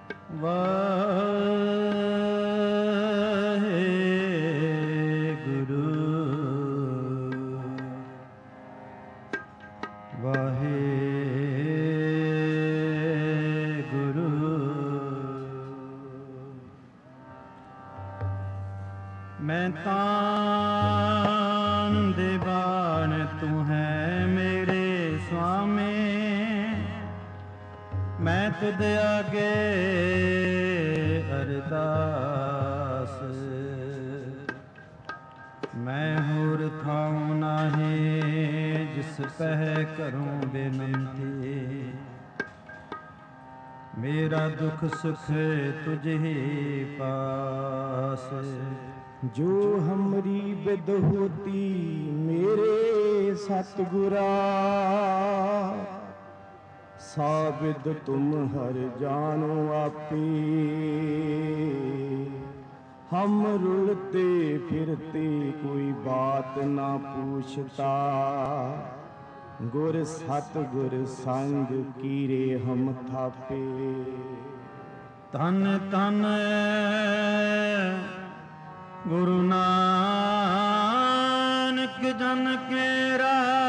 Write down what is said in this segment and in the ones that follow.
ਵਾਹਿਗੁਰੂ ਵਾਹਿਗੁਰੂ। ਮੈਂ ਤਾਣ ਦੇ ਬਾਣ ਤੂੰ ਹੈ ਮੇਰੇ ਸੁਆਮੀ, ਮੈਂ ਤੁਧ ਆਗੇ ਅਰਦਾਸ। ਮੈਂ ਹੋਰ ਥਾਉ ਨਾਹੀ ਜਿਸ ਪਹਿ ਕਰੂੰ ਬੇਨੰਤੀ, ਮੇਰਾ ਦੁਖ ਸੁਖ ਤੁਝ ਹੀ ਪਾਸ। ਜੋ ਹਮਰੀ ਬਿਦ ਹੋਤੀ ਮੇਰੇ ਸਤਿਗੁਰਾ, ਸਾਬਿਦ ਤੁਮ ਹਰ ਜਾनो आपी। हम रुलते फिरते कोई बात ना पूछता, गुर सतगुर संग कीरे हम थापे। धन धन गुरु नानक जन केरा,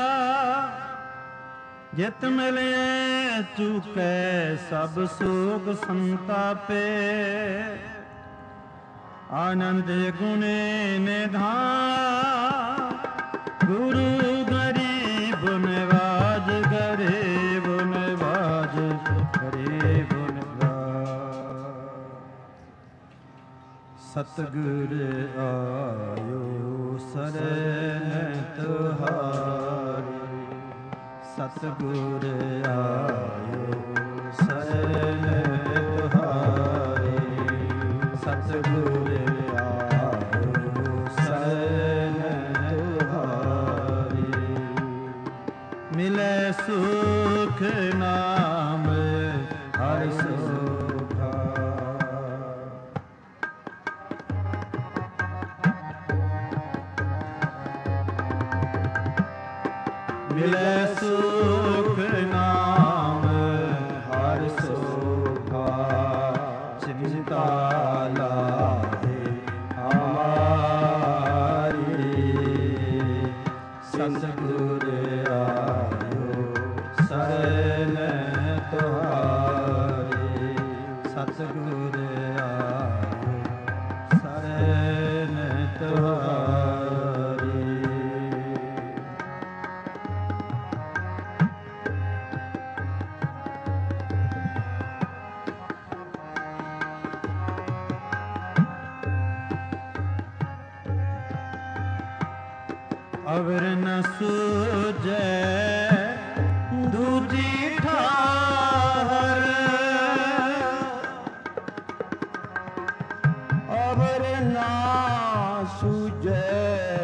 जित मिले चूकै सब सोग संतापे। आनंद गुणे निधान गुरु गरीब निवाज, गरीब निवाज गरीब निवाज। सतगुर आयो शरण तुहारी, सतगुर आयो शरण तुहारी, सतगुर आयो शरण तुहारी। मिले सुख नाम हर सुखा, मिले सुख नाम हर सुखा। चिंता लाहे हमारी, सतगुर आयो शरण तुहारी, सतगुर आयो शरण तुहारी। अवर न सूझे दूजी ठाहर, अवर ना सूझे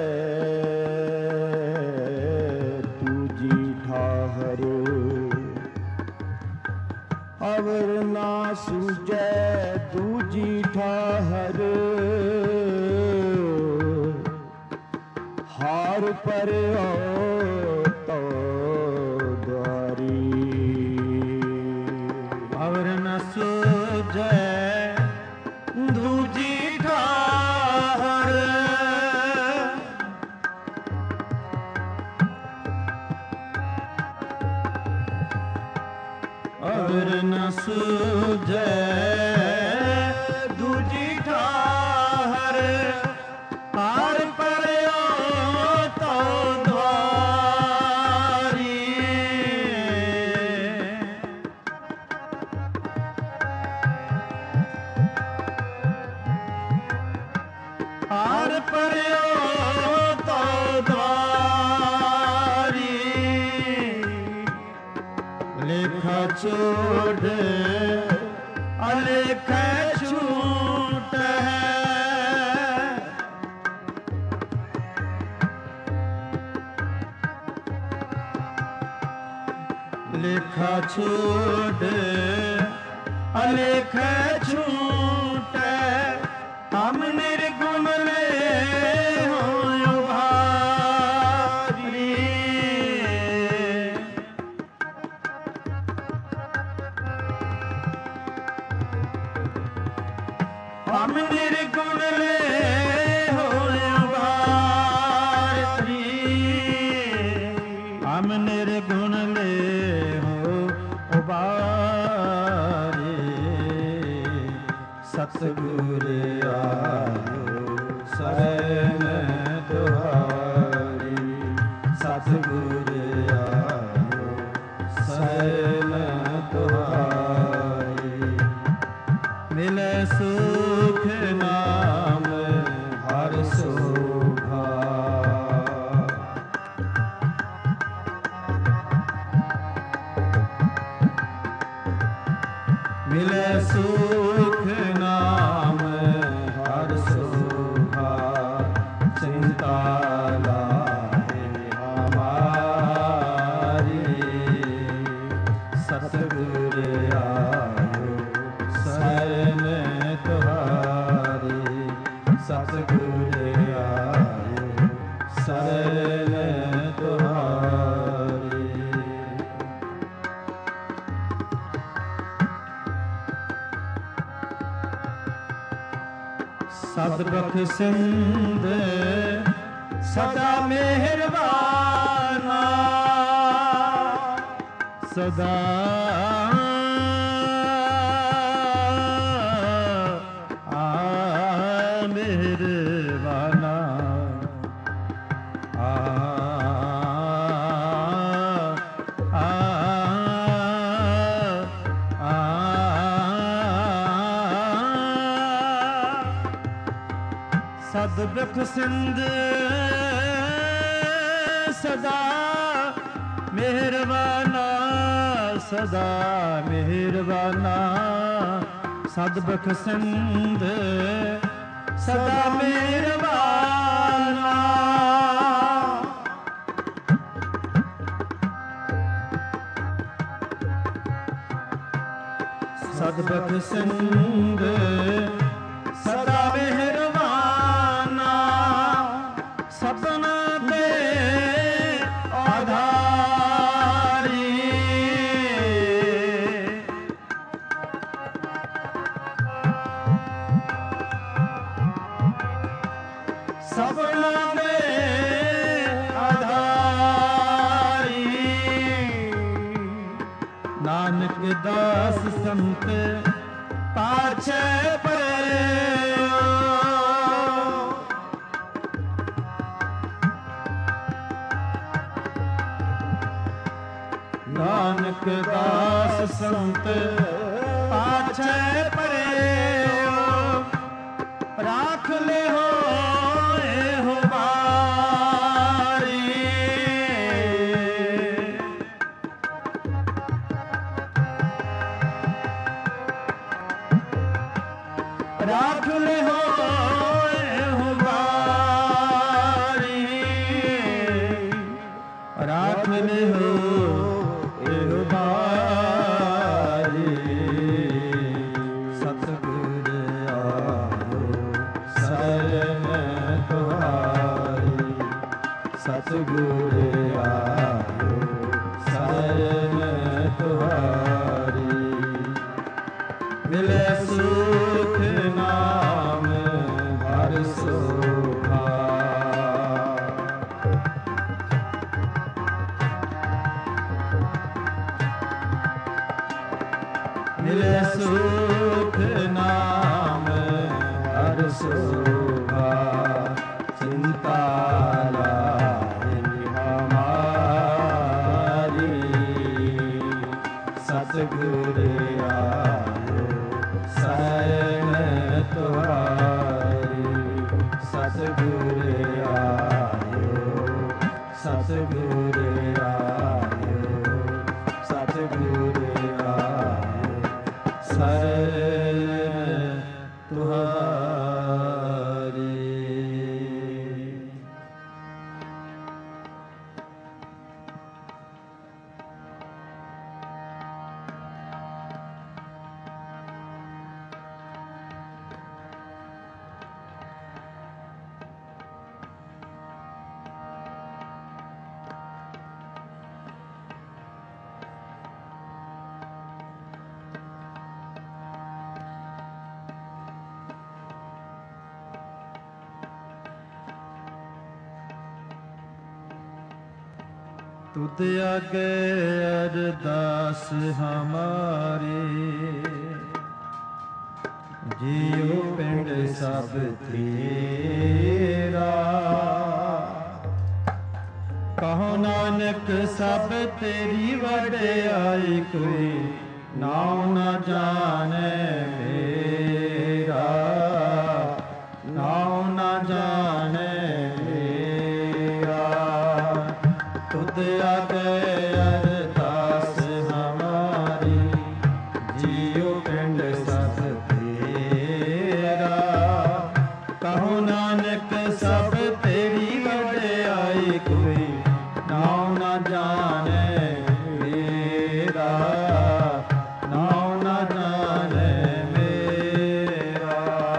तुझी ठाहर, अवर ना सूझे दूजी ठाहर। हार पर तो द्वारी, अवर न सूझे दूजी ठाहर, अवर न सूझे दूजी ठाहर। हार पर तो द्वारी, हार पर तो द्वारी। लेखा छोड़ अलेखा छूट है, लेखा छोड़ अलेखा छूट। हम निर्गुण ले हो भारी, ਹਮ ਨਿਰਗੁਣ ਲੈ ਹੋਏ ਉਬਾਰੀ, ਹਮ ਨਿਰਗੁਣ ਲੈ ਹੋ ਉਬਾਰੀ, ਸਤਿਗੁਰ ਆਇਓ ਸਰਨ ਤੁਹਾਰੀ, ਸਤਿਗੁਰ ਆਇਓ ਸਰਨ ਤੁਹਾਰੀ, ਮਿਲੈ ਸੁਖ ਨਾਮ ਹਰਿ ਸੋਭਾ, ਮਿਲੈ ਸੁਖ ਨਾਮ ਹਰਿ ਸੋਭਾ, ਚਿੰਤਾ ਲਾਹੇ ਹਮਾਰੀ, ਸਤਿਗੁਰ ਆਇਓ ਸਰਨ ਤੁਹਾਰੀ, ਸਤਿਗੁਰ ਆਇਓ ਸਰਨ ਤੁਹਾਰੀ, ਸਤ ਬਖਸ਼ਿੰਦ ਸਦਾ ਮਿਹਰਬਾਨਾ, ਸਦਾ ਮਿਹਰਬਾਨਾ, ਸਦ ਬਖਸ਼ਿੰਦ ਸਦਾ ਮਿਹਰਬਾਨਾ, ਸਦਾ ਮਿਹਰਬਾਨਾ, ਸਦ ਬਖਸ਼ਿੰਦ ਸਦਾ ਮਿਹਰਬਾਨਾ, ਸਦ ਬਖਸ਼ਿੰਦ ਸਦਾ ਮਿਹਰਬਾਨਾ, ਸਪਨਾ ਤੇ ਆਧਾਰੀ, ਸਪਨਾ ਤੇ ਆਧਾਰੀ, ਨਾਨਕ ਦਾਸ ਸੰਤ ਪਾਛੈ ਪਰਯੋ, ਨਾਨਕ ਦਾਸ ਸੰਤ ਪਾਛੈ ਪਰਯੋ, ਰਾਖ ਲਿਓ ਇਹੋ ਬਾਰੀ, ਰਾਖ ਲਿਓ ਇਹੋ ਬਾਰੀ, ਰਾਖ ਲਿਓ ਇਹੋ ਬਾਰੀ, ਸਤਿਗੁਰ ਆਇਓ ਸਰਨ ਤੁਹਾਰੀ, ਸਤਿਗੁਰ ਆਇਓ ਸਰਨ ਤੁਹਾਰੀ, ਮਿਲੈ ਸੁਖ ਨਾਮ ਹਰਿ ਸੋਭਾ, ਮਿਲੈ ਸੁਖ ਨਾਮ ਹਰਿ ਸੋਭਾ, ਚਿੰਤਾ ਲਾਹੇ ਹਮਾਰੀ, ਸਤਿਗੁਰ ਆਇਓ ਸਰਨ ਤੁਹਾਰੀ, ਸਤਿਗੁਰ ਆਇਓ ਸਤਿਗੁਰ ਆਇਓ ਸਤਿਗੁਰ ਆਇਓ ਸਰਨ ਤੁਹਾਰੀ। ਤੁਧ ਆਗੇ ਅਰਦਾਸ ਹਮਾਰੇ, ਜੀਉ ਪਿੰਡ ਸਭ ਤੇਰਾ। ਕਹੋ ਨਾਨਕ ਸਭ ਤੇਰੀ ਵਡਿਆਈ, ਕੋਈ ਨਾਉ ਨਾ ਜਾਣੈ ਮੇਰਾ, ਨਾਉ ਨਾ ਜਾਣੈ ਮੇਰਾ। ਤੁਧ ਆਗੇ ਅਰਦਾਸ ਹਮਾਰੀ, ਜੀਉ ਪਿੰਡ ਸਭ ਤੇਰਾ। ਕਹੋ ਨਾਨਕ ਸਭ ਤੇਰੀ ਵਡਿਆਈ, ਕੋਈ ਨਾਉ ਨਾ ਜਾਣੈ ਮੇਰਾ, ਨਾਉ ਨਾ ਜਾਣੈ ਮੇਰਾ।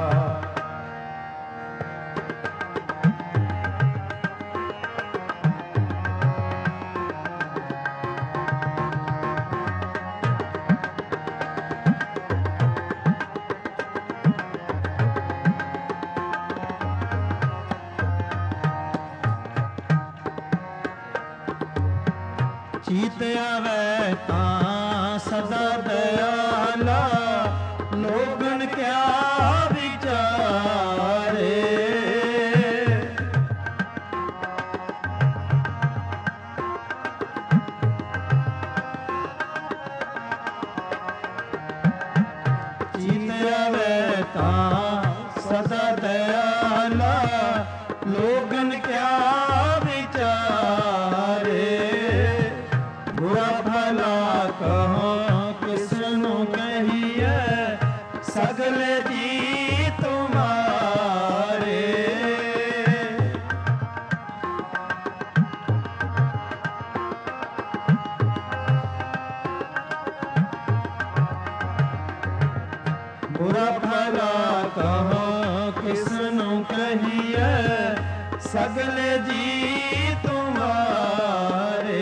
ਚੀਤ ਆਵੈ ਤਾਂ ਸਦਾ ਦਇਆਲਾ, ਲੋਗਨ ਕਿਆ ਵਿਚਾਰੇ। ਚੀਤ ਆਵੈ ਤਾਂ ਸਦਾ ਦਇਆਲਾ, ਲੋਗਨ ਕਿਆ ਵਿਚਾਰੇ। ਬੁਰਾ ਭਲਾ ਕਹੋ ਕਿਸ ਨੂੰ ਕਹੀਐ, ਸਗਲੇ ਜੀ ਤੁਮਾਰੇ। ਬੁਰਾ ਭਲਾ ਕਹੋ ਕਿਸ ਨੂੰ ਕਹੀਐ, ਸਗਲੇ ਜੀ ਤੁਮਾਰੇ।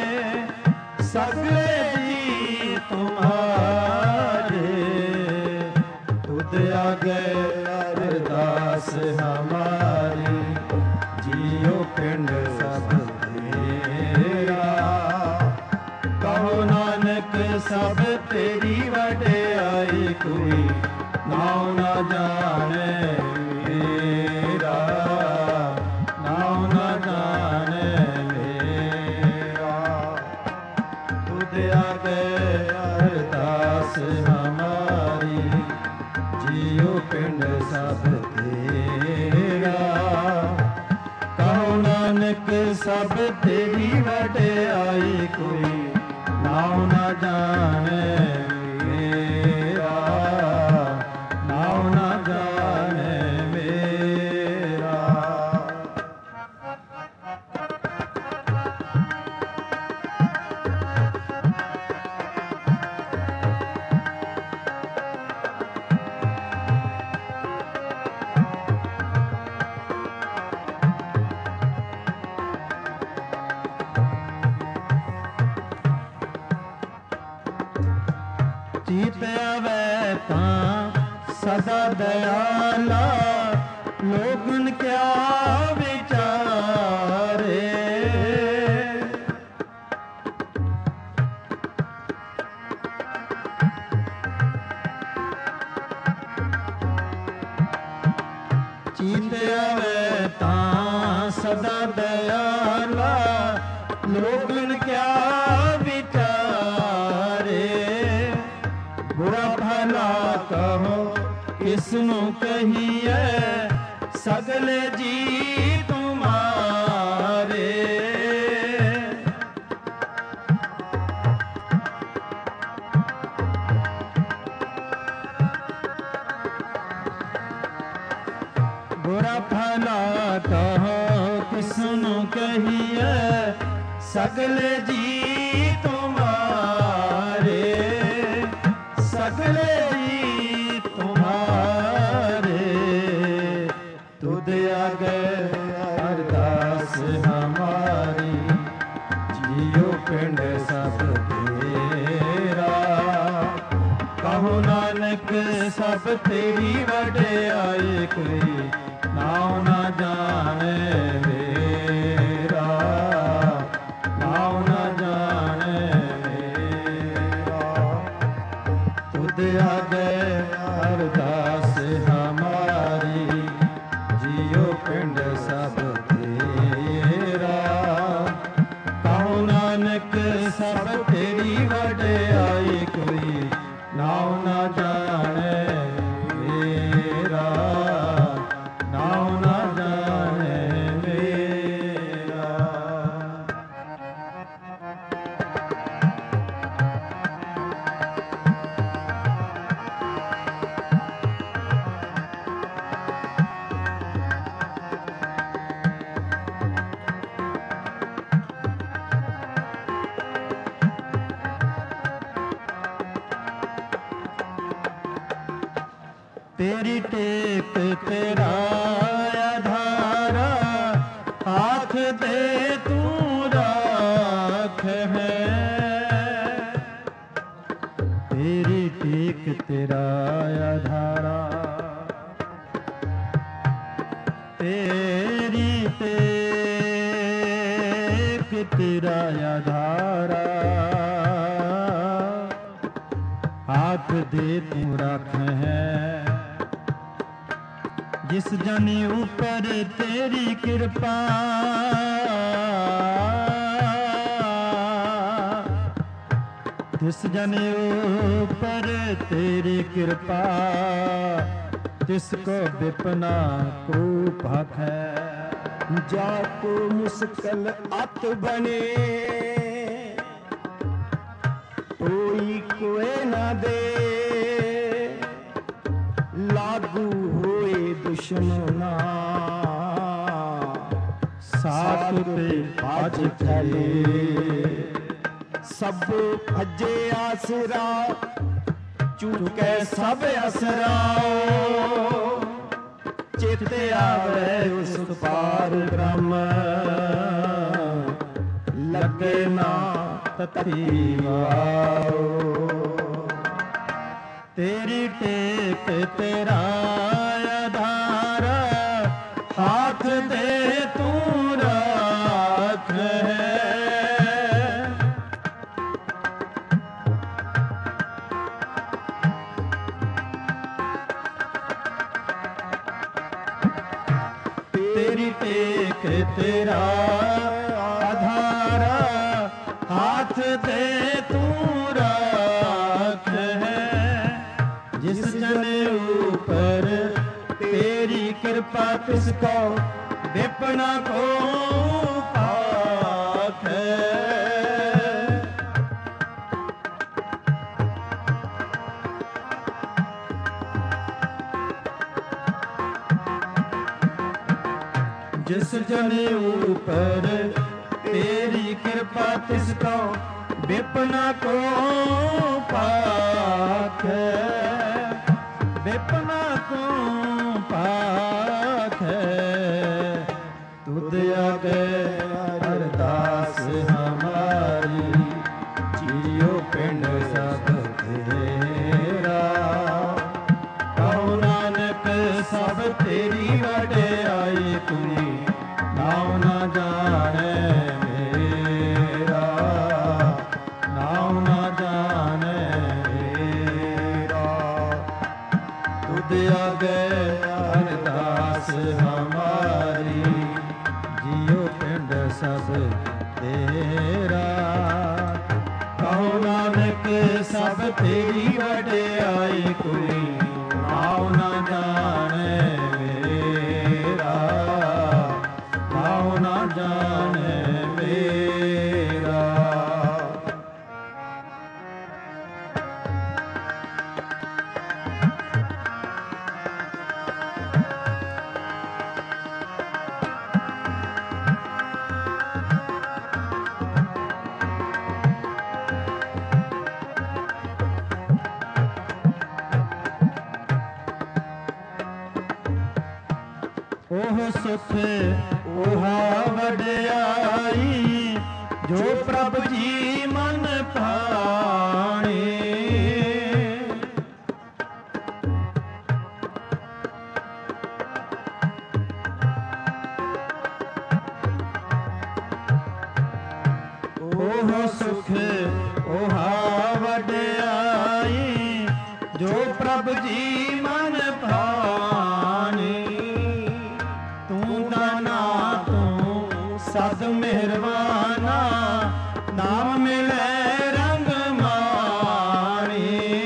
ਸਗਲੇ ਜੀ ਤੁਮਾਰੇ। ਤੁਧ ਆਗੇ ਅਰਦਾਸ ਹਮਾਰੀ, ਜੀਉ ਪਿੰਡ ਸਭ ਤੇਰਾ। ਕਹੋ ਨਾਨਕ ਸਭ ਤੇਰੀ ਵਡਿਆਈ, ਕੋਈ ਨਾਉ ਨਾ ਜਾਣੈ ਮੇਰਾ, ਨਾਉ ਨਾ ਜਾਣੈ ਮੇਰਾ। ਤੁਧ ਆਗੇ ਅਰਦਾਸ ਹਮਾਰੀ, ਜੀਉ ਪਿੰਡ ਸਭ ਤੇਰਾ। ਕਹੋ ਨਾਨਕ ਸਭ ਤੇਰੀ ਵਡਿਆਈ, ਕੋਈ ਨਾਉ ਨਾ ਜਾਣੈ ਮੇਰਾ, ਨਾਉ ਨਾ ਜਾਣੈ ਮੇਰਾ। ਚੀਤ ਆਵੈ ਤਾਂ ਸਦਾ ਦਇਆਲਾ, ਲੋਗਨ ਕਿਆ ਵਿਚਾਰੇ। ਚੀਤ ਆਵੈ ਤਾਂ ਸਦਾ ਦਇਆਲਾ, ਲੋਗਨ ਕਿਆ ਵਿਚਾਰੇ। ਬੁਰਾ ਭਲਾ ਕਹੋ ਕਿਸ ਨੂੰ ਕਹੀਐ, ਸਗਲੇ ਜੀ ਤੁਮਾਰੇ। ਬੁਰਾ ਭਲਾ ਕਹੋ ਕਿਸ ਨੂੰ ਕਹੀਐ, ਸਗਲੇ ਜੀ ਤੁਮਾਰੇ। ਸਗਲੇ ਜੀ ਤੁਮਾਰੇ। ਤੁਧ ਆਗੇ ਅਰਦਾਸ ਹਮਾਰੀ, ਜੀਉ ਪਿੰਡ ਸਭ ਤੇਰਾ। ਕਹੋ ਨਾਨਕ ਸਭ ਤੇਰੀ ਵਡਿਆਈ, ਕੋਈ ਨਾਉ ਨਾ ਜਾਣੈ ਮੇਰਾ, ਨਾਉ आगे अरदास हमारी, जियो पिंड सब तेरा। कहो नानक सब तेरी वडियाई, कोई नाम ना जाने मेरा, नाम ना जाने मेरा। तेरी टेक तेरा आधारा, हाथ दे तू राख है। तेरी टेक तेरा आधारा, तेरी टेक तेरा आधारा, हाथ दे तू राख है। जिस जन ऊपर तेरी कृपा, जिस जन ऊपर तेरी कृपा, तिसको विपना को भाख है। जाको मुश्किल अत बने, कोई कोई ना दे। लागू होए दुश्मना, साथ पे आज फैले। सब भजे आसरा, चुके सब असरा। चेते आवे उस पार ब्रह्म, लगे ना तथीवाओ। तेरी टेक तेरा आधारा, हाथ दे तू राख है। तेरी टेक तेरा आधारा, हाथ दे तू राख है। जिस जन ऊपर तेरी कृपा, तिसको विपना को पाख है। जिस जन ऊपर तेरी कृपा, तिसको विपना को पाख है। विपना को पाख है। तुद आगे अरदास हमारी, जियो पिंड सब तेरा। कहो नानक सब तेरी वडियाई, कोई नाम ना जाने मेरा, नाम ना जाने मेरा। तुद आगे अरदास हमारी, जियो पिंड सब तेरा। कहो नानक सब तेरी वडियाई, कोई नाम ना जाने मेरा, नाम ना जाने मेरा। ओह सुख ओहा वडियाई, जो प्रभ जी मन भाणे। ओह सुख ओहा वडियाई, ਜੋ ਪ੍ਰਭ ਜੀ ਮਨ ਭਾਣੇ, ਤੂੰ ਦਾਨਾ ਤੂੰ ਸਦ ਮਿਹਰਬਾਨਾ, ਨਾਮ ਮਿਲੇ ਰੰਗ ਮਾਣੇ।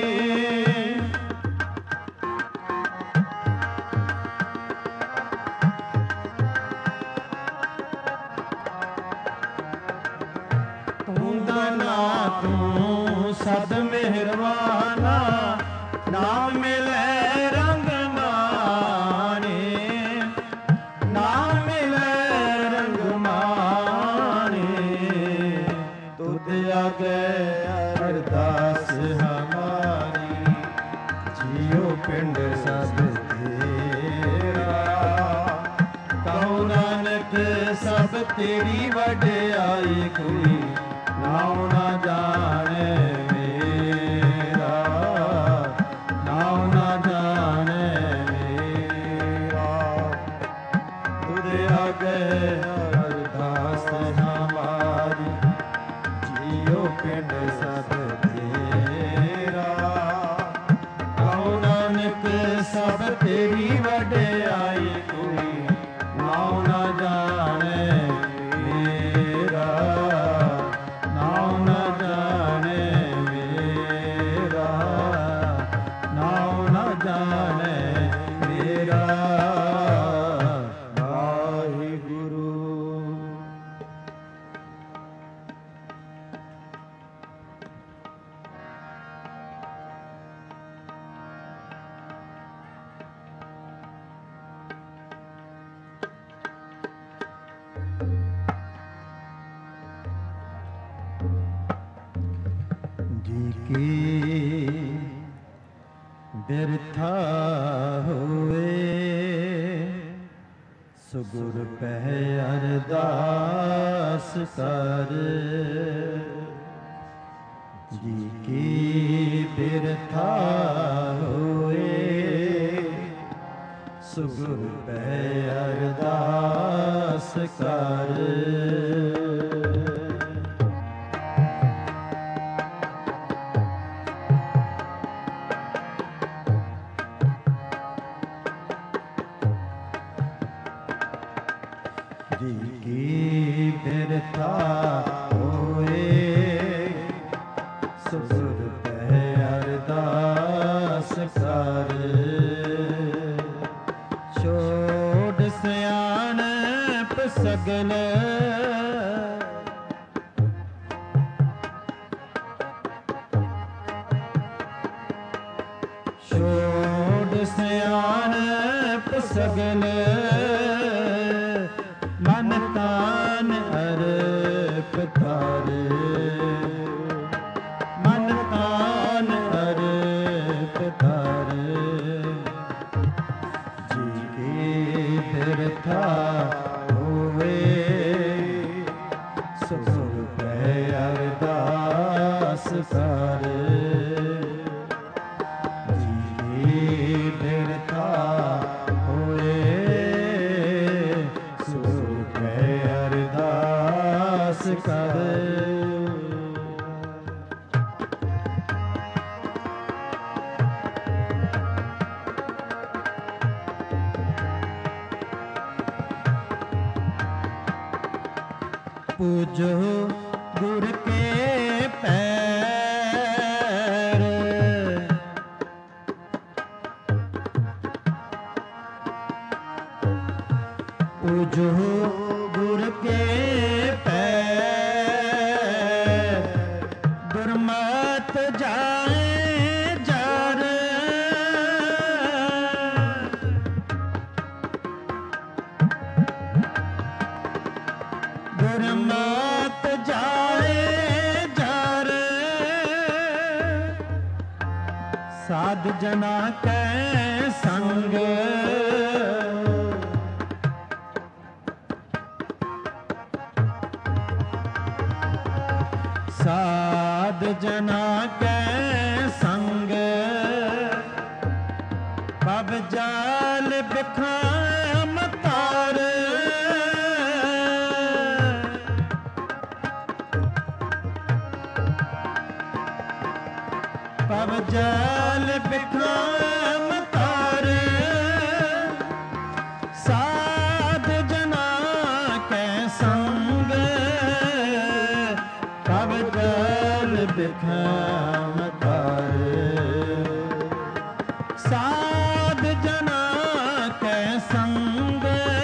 ਤੂੰ ਦਾਨਾ ਤੂੰ ਸਦ ਮਿਹਰਬਾਨਾ, ਨਾਮ ਮਿਲੇ ਰੰਗ ਮਾਣੇ, ਨਾਮ ਮਿਲੇ ਰੰਗ ਮਾਣੇ। ਤੁਧ ਆਗੇ ਅਰਦਾਸ ਹਮਾਰੀ, ਜੀਉ ਪਿੰਡ ਸਭ ਤੇਰਾ। ਕਹੋ ਨਾਨਕ ਸਭ ਤੇਰੀ ਵਡਿਆਈ, ਕੋਈ ਨਾਉ ਨਾ ਜਾਣੇ ਮੇਰਾ, ਨਾਉ ਨਾ ਜਾਣੇ ਮੇਰਾ। ਤੁਧ ਆਗੇ ਅਰਦਾਸ ਹਮਾਰੀ, ਜੀਉ ਪਿੰਡ ਸਭ ਤੇਰਾ। ਕਹੋ ਨਾਨਕ ਸਭ ਤੇਰੀ ਵਡਿਆਈ, ਕੋਈ ਨਾਉ ਨਾ ਜਾਣੇ ਮੇਰਾ, ਨਾਉ ਨਾ ਜਾਣੇ ਮੇਰਾ, ਨਾਉ ਨਾ ਜਾਣੇ ਮੇਰਾ। ਵਾਹਿਗੁਰੂ। ਜੀ ਕੀ ਬਿਰਥਾ ਹੋਏ, ਸੁਗੁਰ ਪਹਿ ਅਰਦਾਸ ਕਰ। ਜੀ ਕੀ ਬਿਰਥਾ ਹੋਏ, ਸੁਗੁਰ ਪਹਿ ਅਰਦਾਸ ਕਰ। ਜੀ ਕੀ ਬਿਰਥਾ ਹੋਏ, ਸੁਗੁਰ ਪਹਿ ਅਰਦਾਸ ਕਰ। ਛੋੜ ਸਿਆਣਪ ਸਗਲ, ਛੋੜ ਸਿਆਣਪ ਸਗਲ। ਮਨ ਤਾਨ ਅਰਪ ਧਰ, ਮਨ ਤਾਨ ਅਰਪ ਧਰ। ਜੀ ਕੀ ਬਿਰਥਾ ਹੋਵੇ, ਸੁਗੁਰ ਪਹਿ ਅਰਦਾਸ ਕਰ। ਜੀ ਕੀ ਬਿਰਥਾ ਹੋਏ, ਸੁਗੁਰ ਪਹਿ ਅਰਦਾਸ ਕਰ। ਪੂਜੋ ਗੁਰ ਕੇ ਪੈਰ, ਪੂਜੋ ਗੁਰ ਕੇ ਪੈਰ। ਦੁਰਮਤ ਜਾਏ ਜਰ, ਦੁਰਮਤ ਜਾਏ ਜਰ। ਸਾਧ ਜਨਾ ਕੈ ਸੰਗ, ਸਾਧ ਜਨਾ ਕੈ ਸੰਗ। ਪਵ ਜਾਲ ਬਿਖਾਮ ਤਾਰ, ਪਵ ਜਾਲ ਬਿਖਮ ਤਾਰ ਸਾਧ ਜਨਾ ਕੈ ਸੰਗ ਕਬ ਜਲ ਬਿਖਮ ਤਾਰ ਸਾਧ ਜਨਾ ਕੈ ਸੰਗ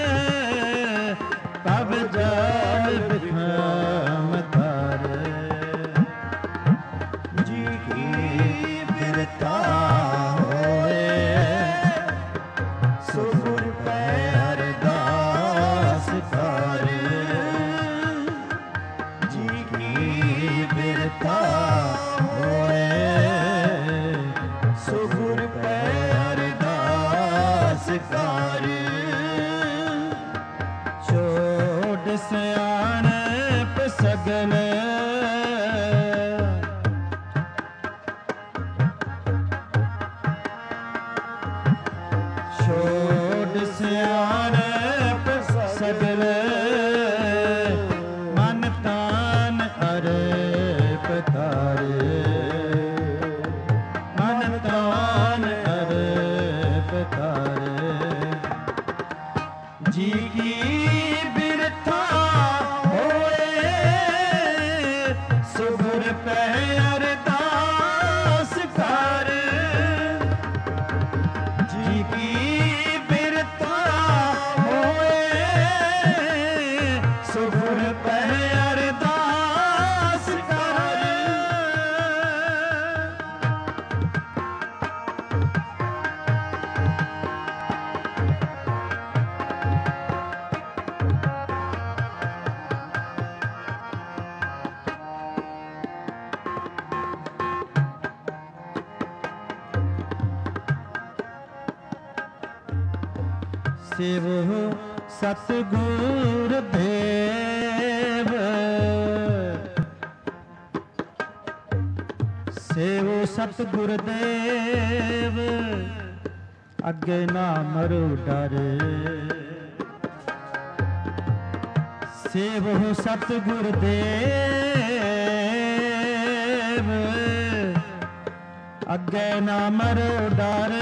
ਕਬ ਜਲ ਬਿਖਮ ਤਾਰ ਜੀ ਕੀ ਬਿਰਤਾ ਹੋਏ ਸੋ ਗੁਰ ਪੈ ਅਰਦਾਸ ਕਰ ਜੀ ਕੀ ਬਿਰਤਾ ਹੋਏ ਸੋ ਗੁਰ ਪੈ ਅਰਦਾਸ ਕਰ ਛੋੜ ਸਿਆਣਪ ਸਗਲ ਛੋੜ ਸਿਆਣਪ ਸਗਲ ਮਨ ਤਾਨ ਅਰਪ ਤਾਰੇ ਮਨ ਤਾਨ ਅਰਪ ਤਾਰੇ ਜੀ ਕੀ ਬਿਰਥਾ ਹੋਏ ਸੋ ਗੁਰ ਪੈ ਅਰਦਾਸ ਕਰ ਜੀ ਕੀ ਬਿਰਥਾ ਹੋਏ ਸੋ ਗੁਰ ਪੈ ਅਰਦਾਸ ਕਰ ਸੇਵੋ ਸਤਿਗੁਰ ਦੇਵ ਸੇਵੋ ਸਤਿਗੁਰ ਦੇਵ ਅੱਗੇ ਨਾ ਮਰੋ ਡਰ ਸੇਵੋ ਸਤਿਗੁਰ ਦੇਵ ਅੱਗੇ ਨਾ ਮਰੋ ਡਰ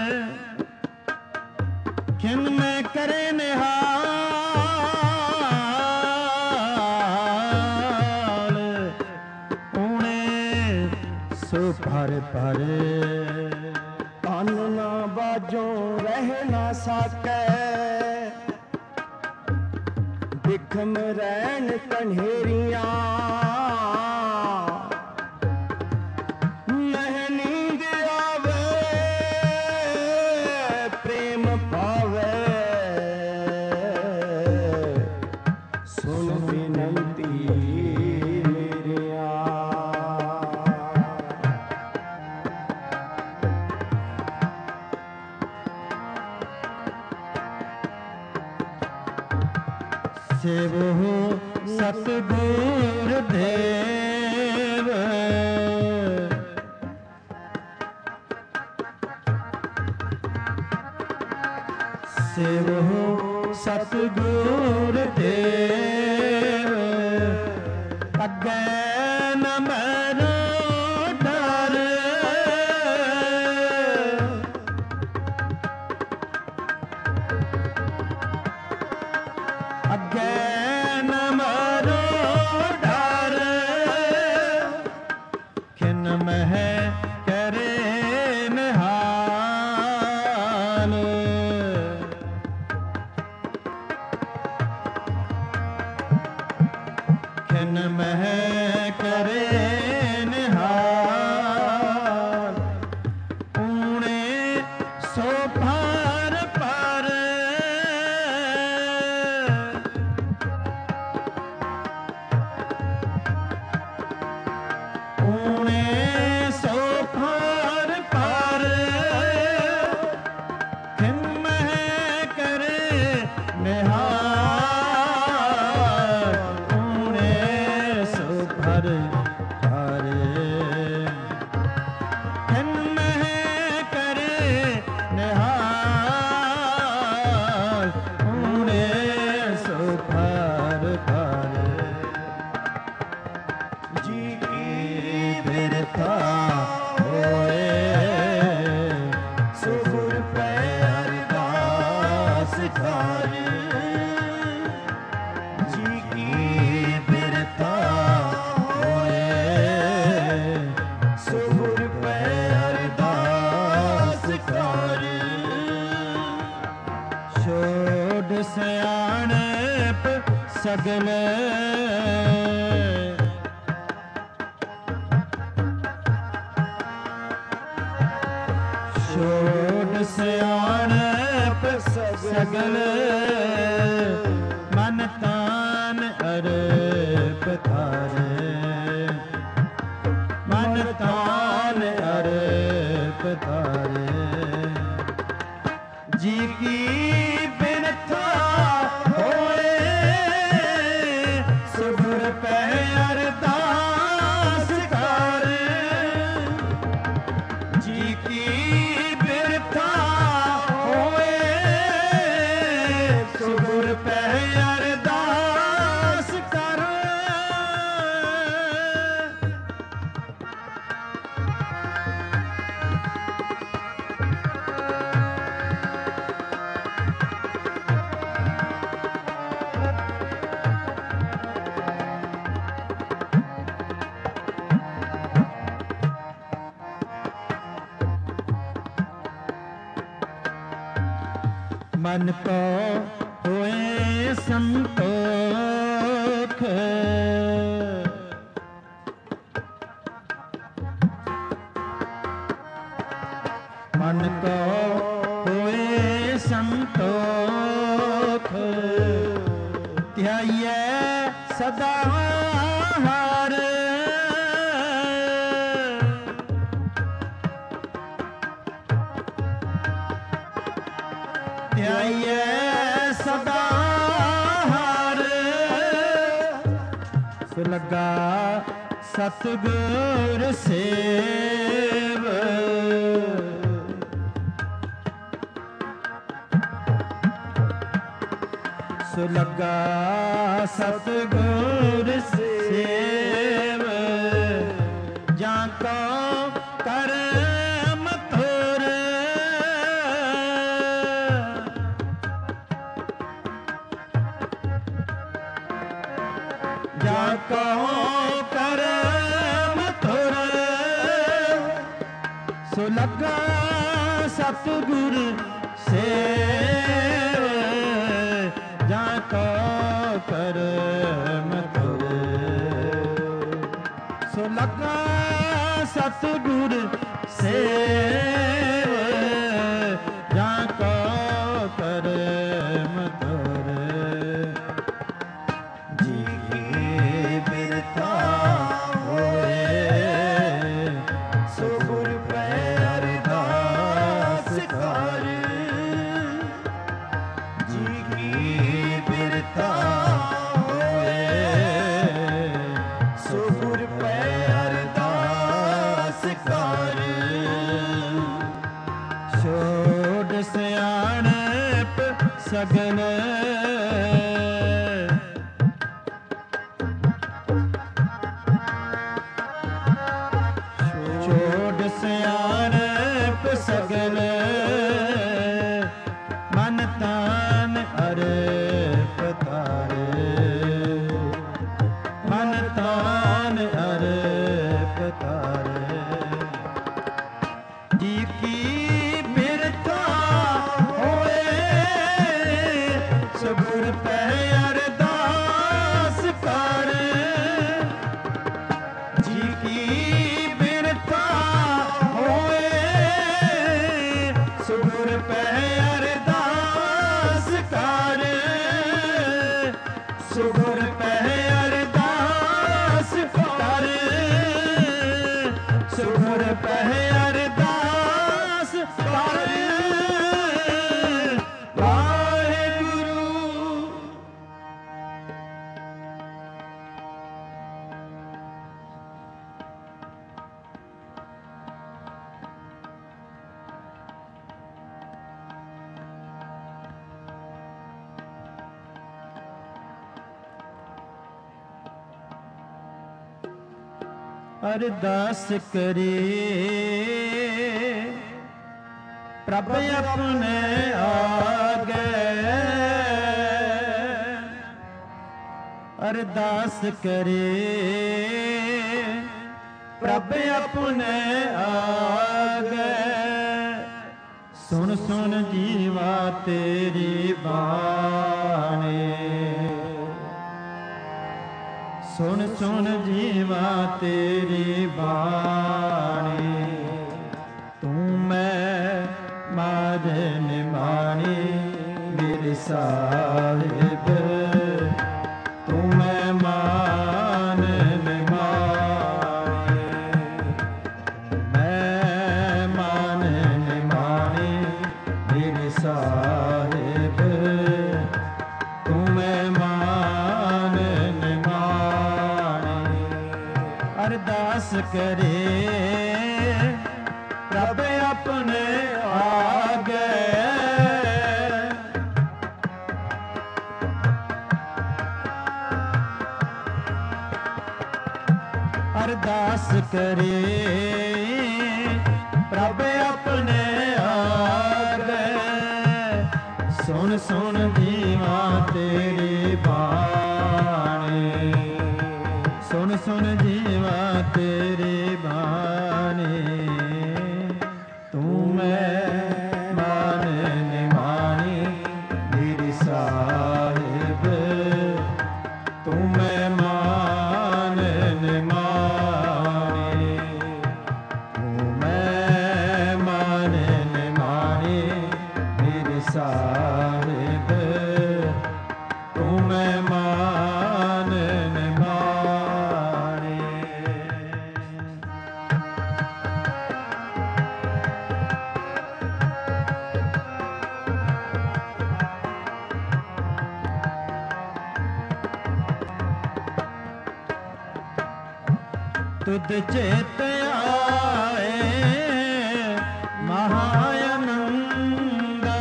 ਕਿਨ ਮੈਂ ਕਰੇ ਨਿਹਾਲ ਊਣੇ ਸੋ ਭਰ ਭਰੇ ਕੰਨ ਨਾ ਬਾਜੋ ਰਹਿ ਨਾ ਸਾਕੈ ਬਿਖਮ ਰਹਿਣ ਕਨੇਰੀਆਂ ਨਹਿ ਨੀਂਦ ਆਵੇ ਪ੍ਰੇਮ ਪਾਵੇ ਸੁਨ ਬੇਨੰਤੀ ਮੇਰਿਆ ਸੇਵੋ ਸਤਿਗੁਰ ਦੇਵ ਸੇਵੋ ਸਤਿਗੁਰ ਦੇਵ ਅੱਗੇ ਨ ਮਰੋ ਡਰ ਅੱਗੇ ਨ ਮਰੋ ਡਰ ਕਿਨ ਮਹਿ ਕਰੇ ਨਿਹਾਲ ਕਿਨ ਮਹਿ ਸਗਲ ਛੋੜ ਸਿਆਣਪ ਸਗਲ ਮਨ ਤਾਨ ਅਰਪ ਧਾਰੇ ਮਨ ਤਾਨ ਅਰਪ ਧਾਰੇ ਜੀ ਕੀ ਬਿਨਥਾ ਹੋਏ ਸੁਭਰ ਪੈ ਅਰਦਾਸ ਕਰ ਜੀ ਕੀ ਬਿਨਥਾ ਹੋਏ ਸੁਭਰ ਪੈ ਅਰਦਾਸ ਕਰ मन को होए संतोख मन को होए संतोख ध्याये सदा हार ध्याये सदा हार सुलगा सतगुर सेव सुलगा सतगुर सेव जाको करम थोर जाको करम थोर सुलगा सतगुर सेव जाको करम थोर सुलगा सतगुर सेव जाको करम थोर जी बिरथा होए सुगुर पै अरदास कर जी बिरथा होए सुगुर पै अरदास कर छोड़ सियाणप सगन छोड़ सियाणप सगल मन तान अरप तारे मन तान अरप तारे जी की बिरथा होए सुगुर पै अरदास कर जी की बिरथा होए सुगुर पै अरदास कर सुगुर पै अरदास कर सुगुर पै अरदास कर वाहेगुरु अरदास करे प्रभ अपने आगे अरदास करे प्रभ अपने आगे सुन सुन जीवा तेरी बाणी ਸੁਣ ਜੀਵਾ ਤੇਰੀ ਬਾਣੀ, ਤੂੰ ਮੈਂ ਮਾਰੇ ਨਿਮਾਣੀ ਮੇਰੇ ਸਾਹਿਬ, ਤੂੰ ਮੈਂ ਮਾਨ ਨਿਮਾਣੀ, ਮੈਂ ਮਾਨ ਨਿਮਾਣੀ ਮੇਰੇ ਸਾਹਿਬ, ਤੂੰ ਮੈਂ ਮਾਨ ਨਿਮਾਣੀ। ਅਰਦਾਸ ਕਰੇ ਰੱਬ ਆਪਣੇ ਆਗੇ, ਅਰਦਾਸ ਕਰੇ ਰੱਬ ਆਪਣੇ ਆਗੇ, ਸੁਣ ਸੁਣ ਜੀਵਾ ਤੇਰੀ ਬਾਣੀ, ਸੁਣ ਸੁਣ ਜੀਵਾ ਤੇਰੀ ਬਾਣੀ, ਤੂੰ ਮੈਂ ਮਾਨ ਨਿਮਾਣੀ ਮੇਰੀ ਸਾਹਿਬ, ਤੂੰ ਮੈਂ ਮਾਨ ਨਿਮਾਣੀ, ਤੂੰ ਮੈਂ ਮਾਨ ਨਿਮਾਣੀ ਮੇਰੀ ਸਾਹਿਬ, ਤੂੰ ਮੈਂ ਮਾਨ ਨਿਮਾਣੀ। ਤੁਧ ਚੇਤ ਆਏ ਮਹਾ ਆਨੰਦਾ,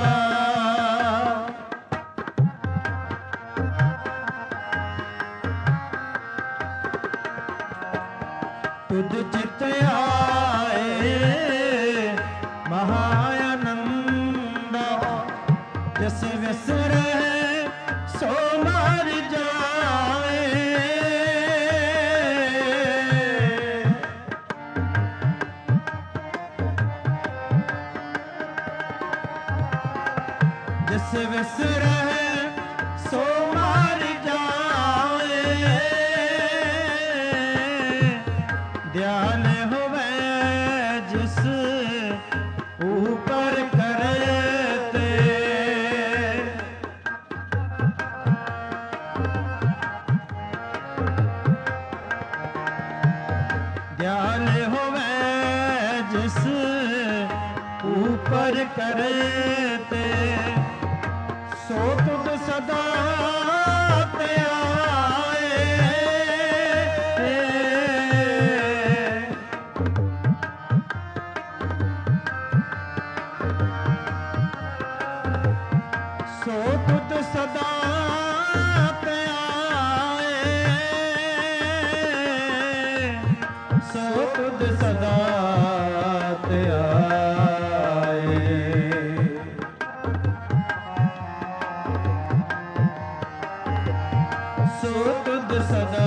ਤੁਧ ਚਿਤ ਆਏ ਮਹਾ ਆਨੰਦਾ, ਜਿਸ ਵਿਸਰੇ ਸੋ ਮਰ ਜਾਏ, ਜਿਸ ਵਿਸਰੇ ਸੋ ਮਰ ਜਾਏ, ਦਿਆਲ ਹੋਵੇ ਜਿਸ ਉਪਰ ਕਰੇ ਤੇ, ਦਿਆਲ ਹੋਵੇ ਜਿਸ ਉਪਰ ਕਰੇ ਤੇ, ਸੋ ਤੁਧ ਸਦਾ ਧਿਆਏ, ਸੋ ਤੁਧ ਸਦਾ ਧਿਆਏ, ਸੋ ਤੁਧ ਸਦਾ ਧਿਆਏ, ਸੋ ਤੁਧ ਸਦਾ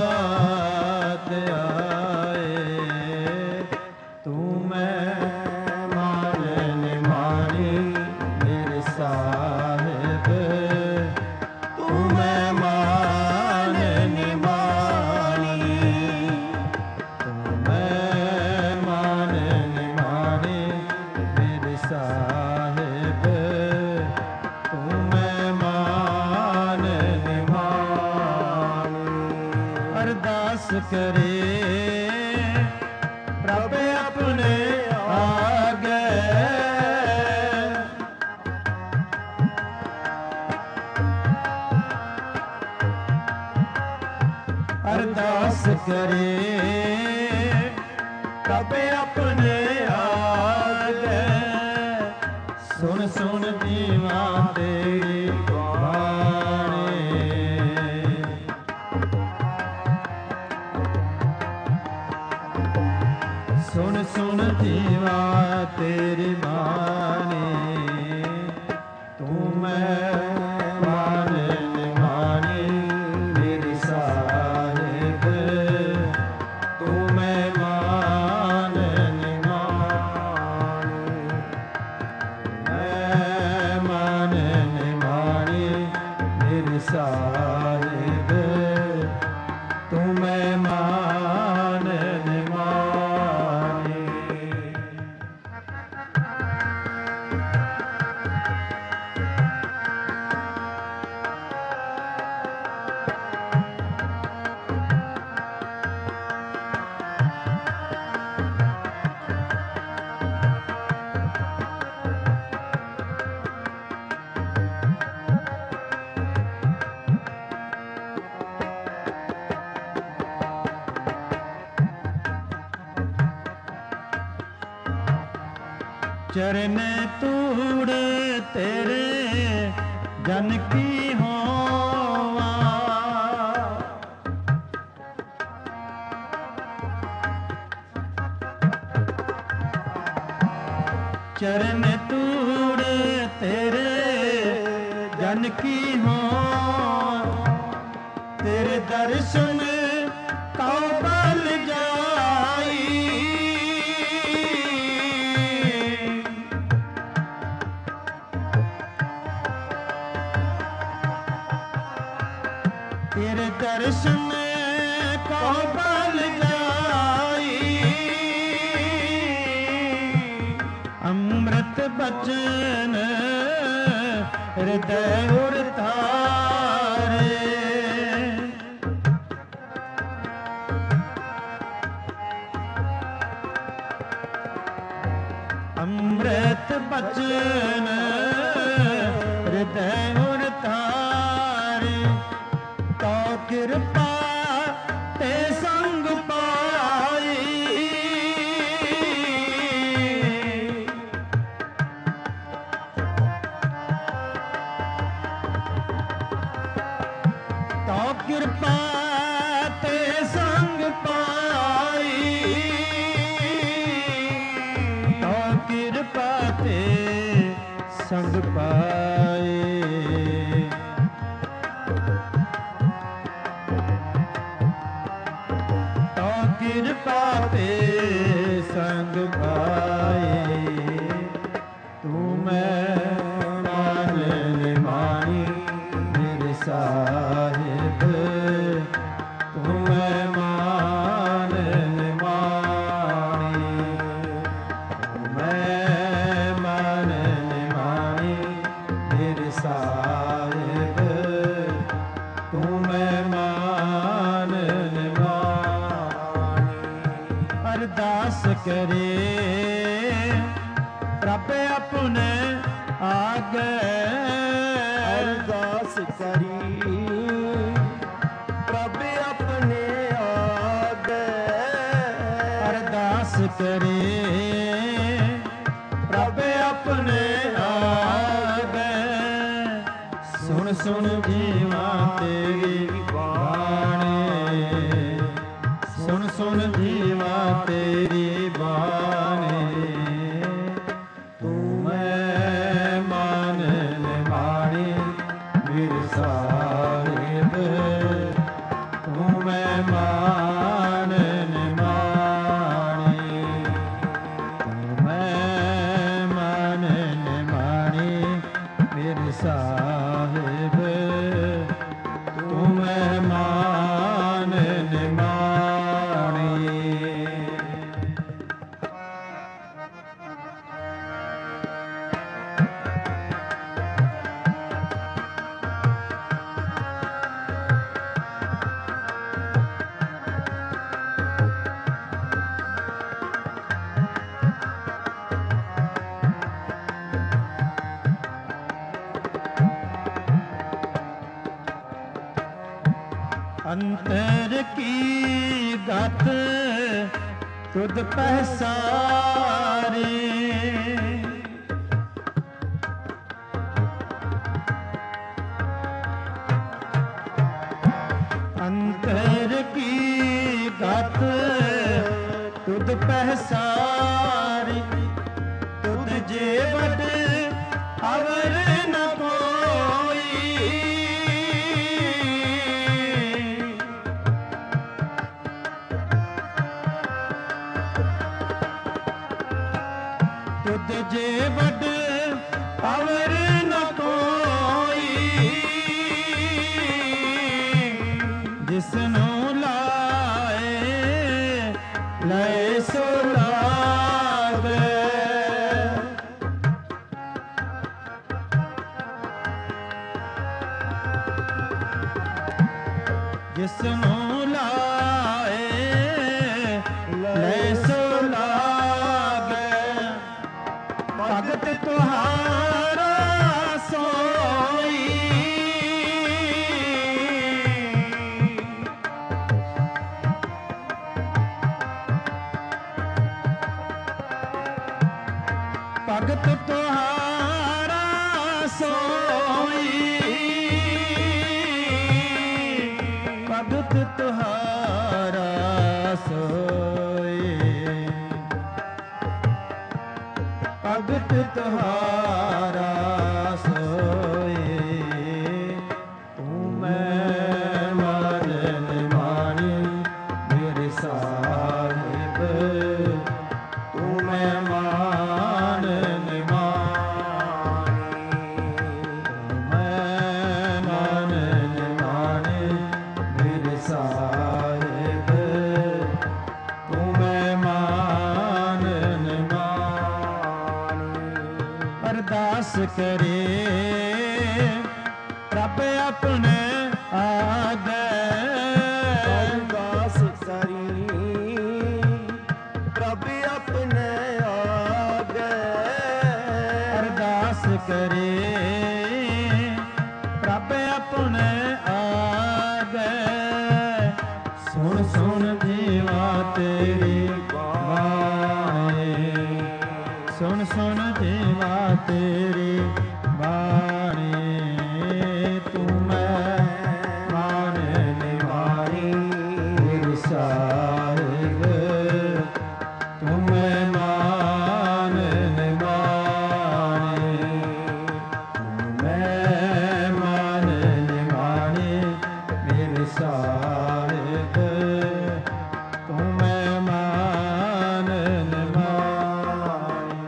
ਧਿਆਏ, ਤੂੰ ਮੈਂ ਮਾਨ ਨਿਮਾਣੀ ਮੇਰੇ ਸਾਹਿਬ, ਤੂੰ ਮੈਂ ਮਾਨ ਨਿਮਾਣੀ, ਤੂੰ ਮੈਂ ਮਾਨ ਨਿਮਾਣੀ ਮੇਰੇ ਸਾਹਿਬ, ਤੂੰ ਮੈਂ ਮਾਨ ਨਿਮਾਣੀ। ਅਰਦਾਸ ਕਰੇ ਪ੍ਰਭ ਆਪਣੇ ਆਗੇ, ਅਰਦਾਸ ਕਰੇ ਪ੍ਰਭ ਆਪਣੇ ਆਗੇ, ਸੁਣ ਸੁਣ ਜੀਵਾ ਤੇਰੀ ਬਾਣੀ, ਸੁਣ ਸੁਣ ਜੀਵਾ ਤੇਰੀ ਬਾਣੀ, ਤੂੰ ਮੈਂ ਮਾਨ ਨਿਮਾਣੀ ਮੇਰੀ ਸਾਹਿਬ, ਤੂੰ ਮੈਂ ਮਾਨ ਨਿਮਾਣੀ, ਮੈਂ ਮਾਨ ਨਿਮਾਣੀ ਮੇਰੀ ਸਾਹਿਬ, ਤੂੰ ਮੈਂ ਮਾਨ चरण तूड़ तेरे जन की होवा, चरण तूड़ तेरे जन की हो, तेरे दर्शन का बल जाई, तेरे दर्शन का बल जाई, अमृत बचन हृदय उड़तारे, अमृत बचन हृदय उड़तारे, तो कृपा ते संग पाई, तो कृपा ते संग पाई, तो कृपा ते संग पाए, तो कृपा ते संग पाए, तू मैं मान मानी मेरे साहिब, तू मैं मान मानी, मैं मान मानी मेरे साहिब, तू मैं मान मानी, अरदास करे प्रभ अपने आगे, अरदास करी प्रभ अपने आगे, अरदास करे प्रभ अपने आगे, सुन सुन जीवा तेरी बाणी, सुन सुन जीवा तेरी बाणी, तू मैं मान मानी मेरे साहिब, तू मैं मान मानी, तू मैं मान मानी मेरे साहिब, तू मैं मान मानी। अंतर की गत तुद पहसारी, अंतर की गत तुद पहसारी, तुद जे बड़ अवर न कोई, तुद जे बड़ अवर न कोई, जिसनु लाए लय सो लावे, जिसनु लाए लय सो लागे, भगत तुहारा सोई, भगत ਤੁਹਾਰਾ ਸੋਈ, ਭਗਤ ਤੁਹਾਰਾ ਸੋਈ, ਭਗਤ ਤੁਹਾਰਾ ਸੋਈ। ਤੂੰ ਮੈਂ ਮਨ ਨਿਮਾਣੀ ਮੇਰੇ ਸਾਹਿਬ, ਤੂੰ ਮੈਂ ਮਨ ਨਿਮਾਣੀ, ਮੈਂ ਮਨ ਨਿਮਾਣੀ ਮੇਰੇ ਸਾਹਿਬ, ਤੂੰ ਮੈਂ ਮਨ ਨਿਮਾਣੀ। ਅਰਦਾਸ ਕਰੇ ਰੱਬ ਆਪਣੇ ਆਗੇ, ਅਰਦਾਸ ਕਰੀ ਪ੍ਰਭ ਆਪਣੇ ਆਗੇ, ਅਰਦਾਸ ਕਰੇ ਰੱਬ ਆਪਣੇ ਆਗੇ। ਸੁਣ ਸੁਣ ਜੀਵਾ ਤੇਰੀ ਬਾਣੀ, ਸੁਣ ਸੁਣ ਜੀਵਾ ਤੇਰੀ ਬਾਣੀ। ਤੂੰ ਮੈਂ ਮਨ ਨਿਮਾਣੀ ਮੇਰੇ ਸਾਹਿਬ, ਤੂੰ ਮੈਂ ਮਨ ਨਿਮਾਣੀ, ਤੂੰ ਮੈਂ ਮਨ ਨਿਮਾਣੀ ਮੇਰੇ ਸਾਹਿਬ, ਤੂੰ ਮੈਂ ਮਨ ਨਿਮਾਣੀ।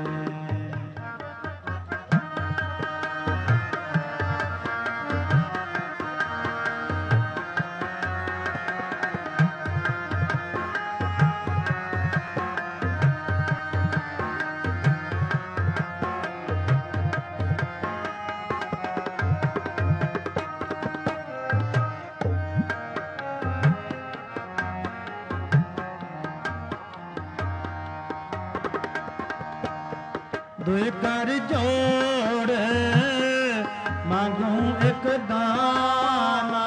ਦੁਇ ਕਰ ਜੋੜ ਮੰਗੂ ਇੱਕ ਦਾਨਾ,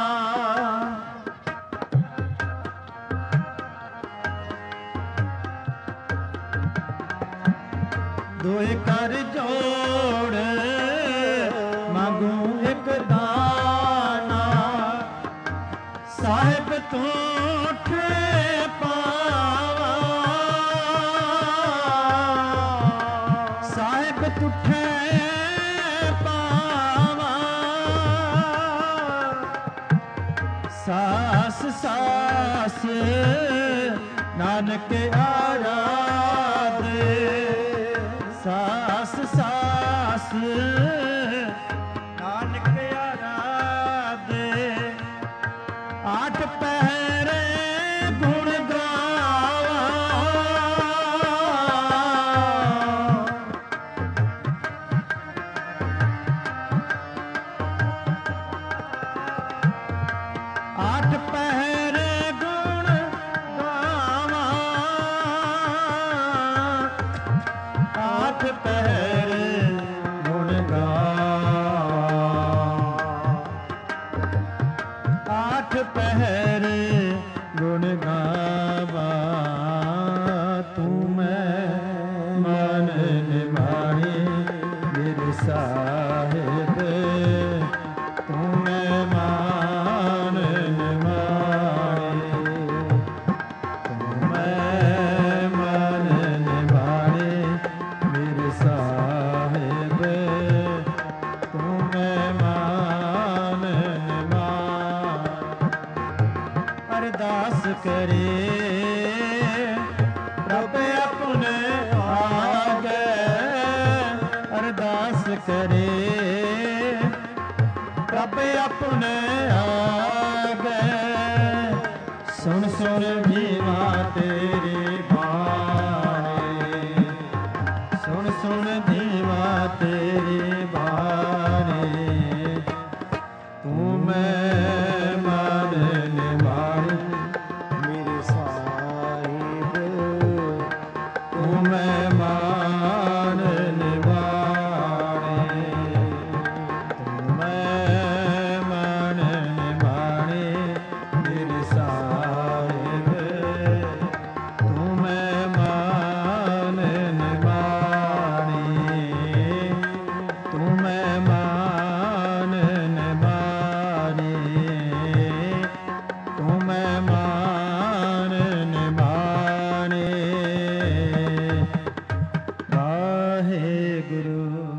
ਦੁਇ ਕਰ ਜੋੜ ਮੰਗੂ ਇੱਕ ਦਾਨਾ। ਸਾਹਿਬ ਤੂੰ ਠੇ ਪਾਵਾ, ਸਾਹਿਬ ਤੁਠੇ ਪਾਵਾ। ਸਾਸ ਸਾਸ ਨਾਨਕ ਆਰਾਧੇ, ਸਾਸ ਸਾਸ ਨਾਨਕ ਆਰਾਧੇ। ਆਠ ਪਹਿਰੇ ਗੁਣ ਗਾਵਾ, ਆਠ ਪਹਿਰੇ ਗੁਣ ਗਾਵਾ, ਆਠ ਪਹਿਰੇ ਗੁਣ ਗਾਵਾ, ਆਠ ਪਹਿਰੇ ਗੁਣ ਗਾਵਾ। ਤੂੰ ਮੈਂ ਮਨ ਨਿਮਾਣੀ ਮੇਰੇ ਸਾਹਿਬ, ਤੂੰ ਮੈਂ ਮਨ ਨਿਮਾਣੀ, ਤੂੰ ਮੈਂ ਮਨ ਨਿਮਾਣੀ ਮੇਰੇ ਸਾਹਿਬ, ਤੂੰ ਮੈਂ ਮਨ ਨਿਮਾਣੀ। ਅਰਦਾਸ ਕਰੇ ਰੱਬ ਆਪਣੇ ਆਗੇ, ਅਰਦਾਸ ਕਰੇ ਰੱਬ ਆਪਣੇ ਆਗੇ। ਸੁਣ ਸੁਣ ਜੀਵਾ ਤੇਰੀ ਬਾਣੀ, ਸੁਣ ਸੁਣ ਜੀਵਾ ਤੇਰੀ ਬਾਣੀ। ਤੂੰ ਮੈਂ ਮਨ ਨਿਮਾਣੀ ਮੇਰੇ ਸਾਹਿਬ, ਤੂੰ ਮੈਂ ਮਨ ਨਿਮਾਣੀ, ਤੂੰ ਮੈਂ ਮਨ ਨਿਮਾਣੀ ਮੇਰੇ ਸਾਹਿਬ, ਤੂੰ ਮੈਂ ਮਨ ਨਿਮਾਣੀ।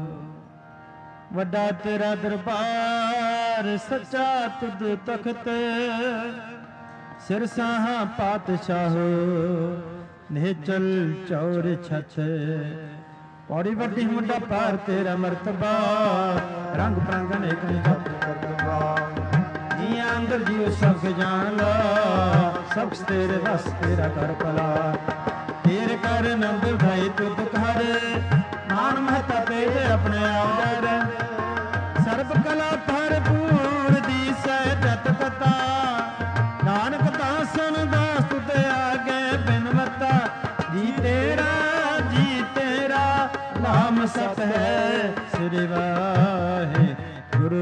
ਵੱਡਾ ਤੇਰਾ ਦਰਬਾਰ ਸੱਚਾ ਤੁਧ ਤਖਤ, ਸਿਰ ਸਾਹਾਂ ਪਾਤਸ਼ਾਹ ਨਿਹਚਲ ਚੌਰ ਛਛ। ਪੌੜੀ ਵੱਡੀ ਮੁੰਡਾ ਪਾਰ ਤੇਰਾ ਮਰਤਬਾ, ਰੰਗ ਪ੍ਰੰਗ ਅਨੇਕ ਜਪ ਕਰਤਬਾ। ਜੀਆਂ ਅੰਦਰ ਜੀਉ ਸਭ ਜਾਣ ਲਾ, ਸਭ ਤੇਰੇ ਵਸ ਤੇਰਾ ਕਰ ਭਲਾ। ਤੇਰੇ ਕਰ ਨੰਦ ਭਾਈ ਤੁਧ ਕਰ, ਮਾਨ ਮਹਤਾ ਤੇਰੇ ਆਪਣੇ ਆਪ ਜਰ। ਸਰਬ ਕਲਾ ਭਰਪੂਰ ਦੀ ਸਹਿ ਜਤ ਕਥਾ, ਨਾਨਕ ਦਾਸਨ ਦਾਸ ਤੁਧ ਆਗੇ ਬਿਨਵਤਾ। ਜੀ ਤੇਰਾ ਨਾਮ ਸਤ ਹੈ, ਸ੍ਰੀ ਵਾਹਿਗੁਰੂ।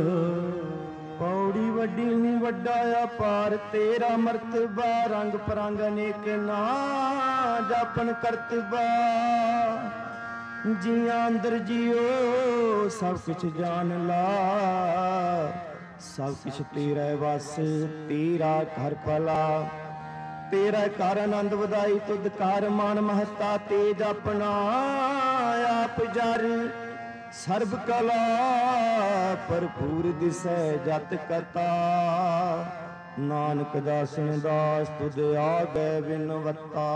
ਪੌੜੀ ਵੱਡੀ ਨੀ ਵੱਡਾ ਅਪਾਰ ਤੇਰਾ ਮਰਤਬਾ, ਰੰਗ ਪਰੰਗ ਅਨੇਕ ਨਾ ਜਾਪਨ ਕਰਤਬਾ। ਜੀਆਂ ਅੰਦਰ ਜੀਓ ਸਭ ਕੁਛ ਜਾਣ ਲਾ, ਸਭ ਕੁਛ ਤੇਰਾ ਵਸ ਤੇਰਾ ਘਰ ਭਲਾ। ਤੇਰਾ ਕਰ ਆਨੰਦ ਵਧਾਈ ਤੁਧ ਕਰ, ਮਾਨ ਮਹਤਾ ਤੇਜ ਆਪਣਾ ਆਪ ਜਰ। ਸਰਬ ਕਲਾ ਭਰਪੂਰ ਦਿਸੈ ਜਤ ਕਥਾ, ਨਾਨਕ ਦਾਸਨ ਦਾਸ ਤੁਧ ਆਗੇ ਬਿਨਵਤਾ।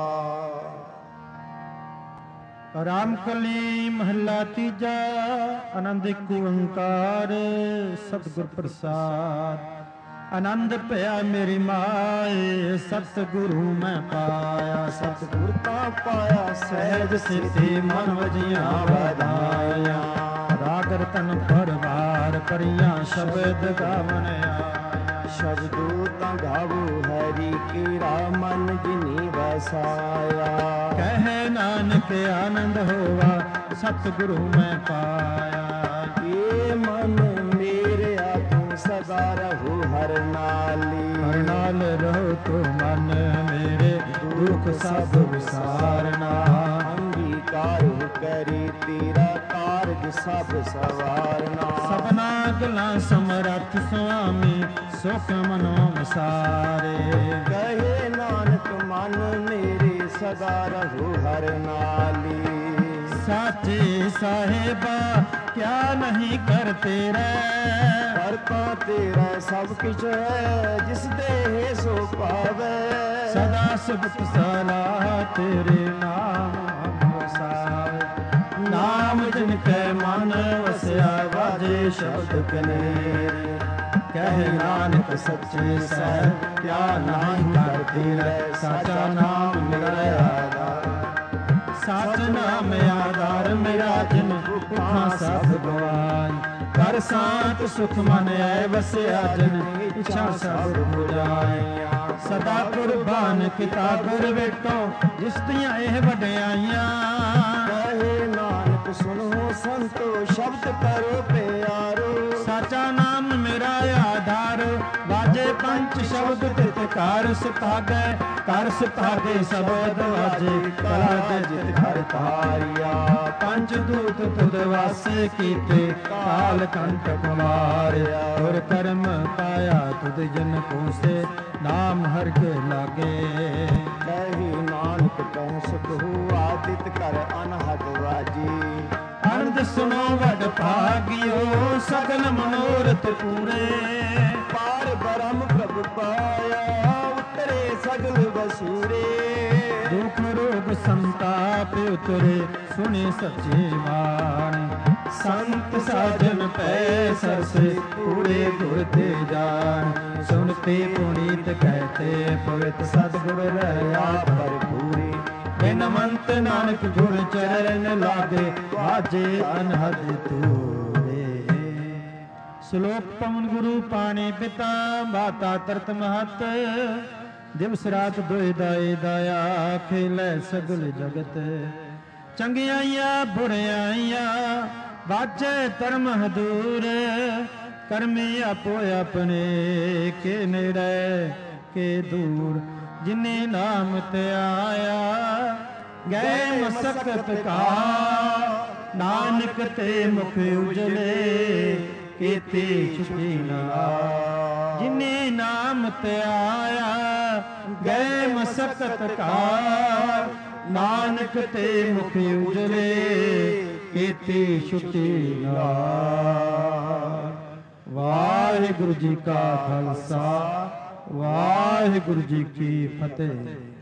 ਰਾਮ ਕਲੀ ਮਹੱਲਾ ਤੀਜਾ, ਆਨੰਦ ਏਕ ਓੰਕਾਰ ਸਤਿਗੁਰ ਪ੍ਰਸਾਦ। ਆਨੰਦ ਭਇਆ ਮੇਰੀ ਮਾਏ, ਸਤਿਗੁਰੂ ਮੈਂ ਪਾਇਆ। ਸਤਿਗੁਰ ਤਾਂ ਪਾਇਆ ਸਹਿਜ ਸਿੱਧੀ ਮਨ ਵਜੀਆਂ ਵਧਾਈਆਂ। ਰਾਗ ਰਤਨ ਪਰਵਾਰ ਪਰੀਆਂ ਸ਼ਬਦ ਗਾਵਣ ਆਇਆ। ਸ਼ਬਦੋ ਤਾਂ ਗਾਵੋ ਹਰੀ ਕੀਰਾ, ਮਨ ਜਿਨੀ ਵਸਾਇਆ। ਕਹਿ ਨਾਨਕ ਆਨੰਦ ਹੋਵਾ, ਸਤਿਗੁਰੂ ਮੈਂ ਪਾਇਆ। ਇਹ ਮਨ ਮੇਰਿਆ ਤੂੰ ਸਦਾ ਰਹੋ ਹਰ ਨਾਲੀ। ਹਰ ਨਾਲ ਰਹੋ ਤੂੰ ਮਨ ਮੇਰੇ, ਦੁਖ ਸਭ ਵਿਸਾਰਨਾ। ਅੰਗੀਕਾਰ ਕਰੀ ਤੇਰਾ ਕਾਰਜ ਸਭ ਸਵਾਰਨਾ। ਸਭਨਾ ਗੱਲਾਂ ਸਮਰੱਥ ਸੁਆਮੀ, ਸੁਖ ਮਨੋ ਵਿਸਾਰੇ। ਕਹੇ ਨਾਨਕ ਮਨ ਮੇਰੇ ਸਦਾ ਰਹੋ ਹਰ ਨਾਲੀ। ਸਾਚੇ ਸਾਹਿਬਾ ਕਿਆ ਨਹੀਂ ਕਰ ਤੇਰਾ, ਕਰਤਾ ਤੇਰਾ ਸਭ ਕੁਛ ਹੈ, ਜਿਸ ਦੇਹ ਸੋ ਪਾਵੇ। ਸਦਾ ਸੁਖ ਸਲਾਹ ਤੇਰੇ ਨਾਮ ਵਸਾਵੇ। ਨਾਮ ਜਿਨ ਕੈ ਮਨ ਵਸਿਆ, ਵਾਜੇ ਸ਼ਬਦ ਕਨੇਰੇ। ਕਹਿ ਨਾਨਕ ਸੱਚੇ ਸਾਹਿਬ ਕਿਆ ਨਹੀਂ ਕਰ ਤੇਰਾ, ਸਾਚਾ ਨਾਮ ਮੇਰਾ ਆਧਾਰ। ਸਚ ਨਾਮ ਆਧਾਰ ਮੇਰਾ, ਜਿਨ ਭੁੱਖਾਂ ਸਭ ਗਵਾਈ। ਕਰ ਸਾਤ ਸੁਖ ਮਨ ਐ ਵਸਿਆ, ਜਿਨ ਇੱਛਾ ਸਭ ਪੁਜਾਈ। ਸਦਾ ਕੁਰਬਾਨ ਕੀਤਾ ਗੁਰ ਵੇਟੋ, ਜਿਸ ਦੀਆਂ ਇਹ ਵਡਿਆਈਆਂ। ਕਹੇ ਨਾਨਕ ਸੁਣੋ ਸੰਤੋ, ਸ਼ਬਦ ਕਰੋ ਪਿਆਰੋ। ਸਾਚਾ ਨਾਮ ਮੇਰਾ ਆਧਾਰ, ਵਾਜੇ ਪੰਚ ਸ਼ਬਦ ਤਿਤਕਾਰ। ਸਿਤਾਗੈ ਕਰ ਸਿਤਾਗੇ ਸ਼ਬਦ ਵਾਜੇ, ਕਲਾ ਦੇ ਜਿਤ ਘਰ ਧਾਰਿਆ। ਪੰਜ ਦੂਤ ਤੁਧ ਵਾਸੇ ਕੀਤੇ, ਕਾਲ ਕੰਟਕ ਮਾਰਿਆ। ਗੁਰ ਕਰਮ ਪਾਇਆ ਤੁਧ ਜਨ ਕੋਸੇ, ਨਾਮ ਹਰਿ ਕੇ ਲਾਗੇ। ਕਹੀ ਨਾਨਕ ਕਹਿ ਸੁਖ ਹੁਆ, ਤਿਤ ਕਰ ਅਨਹਦ ਵਾਜੀ। ਆਨੰਦ ਸੁਨੋ ਵਡ ਭਾਗਿਓ, ਸਗਲ ਮਨੋਰਥ ਪੂਰੇ। ਪਾਰ ਬ੍ਰਹਮ ਪ੍ਰਭ ਪਾਇਆ, ਉਤਰੇ ਸਗਲ ਵਸੂਰੇ। ਦੁਖ ਰੋਗ ਸੰਤਾਪ ਉਤਰੇ, ਸੁਣੇ ਸੱਚੇ ਬਾਣੀ। ਸੰਤ ਸਾਜਨ ਪੈ ਸਰਸੇ, ਪੂਰੇ ਗੁਰ ਤੇ ਜਾਣ। ਸੁਨਤੇ ਪੁਨੀਤ ਕਹਤੇ, ਪਵਿੱਤ ਸਤਿਗੁਰ ਰਹਾ ਭਰਪੂਰੀ। ਬਿਨਵੰਤ ਨਾਨਕ ਗੁਰ ਚਰਨ ਲਾਗੇ, ਵਾਜੇ ਅਨਹਦ ਤੂਰੇ। ਸ਼ਲੋਕ ਪਵਨ ਗੁਰੂ ਪਾਣੀ ਪਿਤਾ, ਮਾਤਾ ਤਰਤ ਮਹਤ। ਦਿਵਸ ਰਾਤ ਦੋਇ ਦਾਏ ਦਾਇਆ, ਖੇਲੇ ਸਗਲ ਜਗਤ। ਚੰਗਿਆਈਆਂ ਬੁਰਿਆਈਆਂ, ਵਾਜੇ ਧਰਮ ਹਦੂਰ। ਕਰਮੀ ਆਪੋ ਆਪਣੇ, ਕੇ ਨੇੜੇ ਕੇ ਦੂਰ। ਜਿਨੇ ਨਾਮ ਤੇ ਆਇਆ, ਗਏ ਮਸਕਤ ਕਾ। ਨਾਨਕ ਤੇ ਮੁਖ ਉਜਲੇ, ਕੀਤੇ ਛੁਪੀ ਨਾ। ਜਿਨੇ ਨਾਮ ਤੇ ਆਇਆ, ਗਏ ਮਸਕਤ ਕਾ। ਨਾਨਕ ਤੇ ਮੁਖ ਉਜਲੇ, ਕੀਤੀ ਛੁੱਟੀ ਨਾਲ। ਵਾਹਿਗੁਰੂ ਜੀ ਕਾ ਖਾਲਸਾ, ਵਾਹਿਗੁਰੂ ਜੀ ਕੀ ਫਤਿਹ।